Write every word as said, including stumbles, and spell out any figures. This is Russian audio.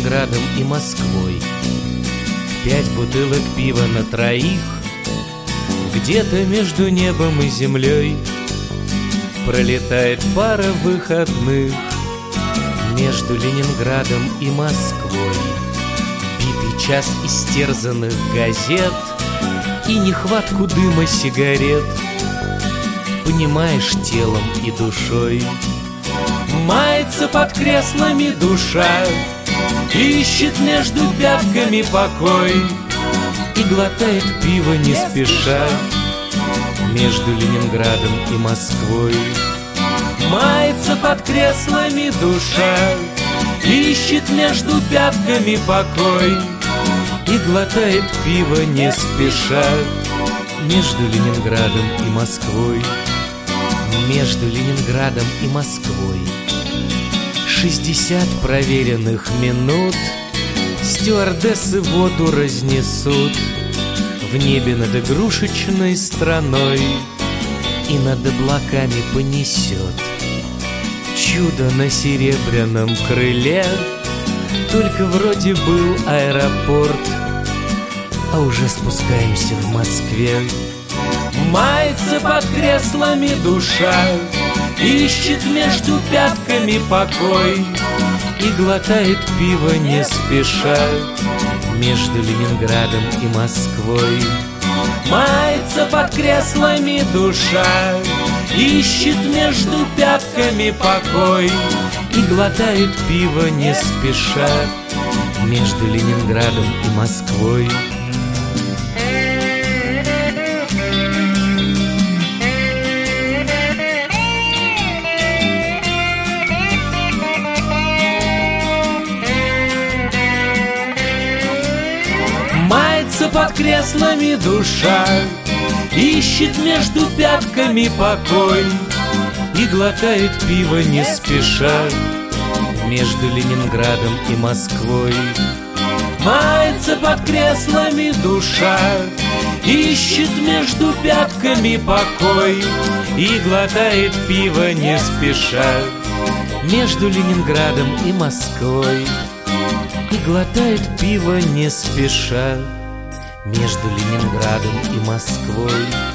Ленинградом и Москвой. Пять бутылок пива на троих, где-то между небом и землей пролетает пара выходных между Ленинградом и Москвой. Битый час истерзанных газет и нехватку дыма сигарет понимаешь телом и душой. Мается под креслами душа, ищет между пятками покой и глотает пиво не спеша между Ленинградом и Москвой. Мается под креслами душа, ищет между пятками покой и глотает пиво не спеша между Ленинградом и Москвой. Между Ленинградом и Москвой шестьдесят проверенных минут стюардессы воду разнесут в небе над игрушечной страной, и над облаками понесет чудо на серебряном крыле. Только вроде был аэропорт, а уже спускаемся в Москве. Мается под креслами душа, ищет между пятками покой и глотает пиво не спеша между Ленинградом и Москвой. Мается под креслами душа, ищет между пятками покой и глотает пиво не спеша между Ленинградом и Москвой. Мается под креслами душа, ищет между пятками покой и глотает пиво не спеша между Ленинградом и Москвой. Мается под креслами душа, ищет между пятками покой и глотает пиво не спеша между Ленинградом и Москвой. И глотает пиво не спеша между Ленинградом и Москвой.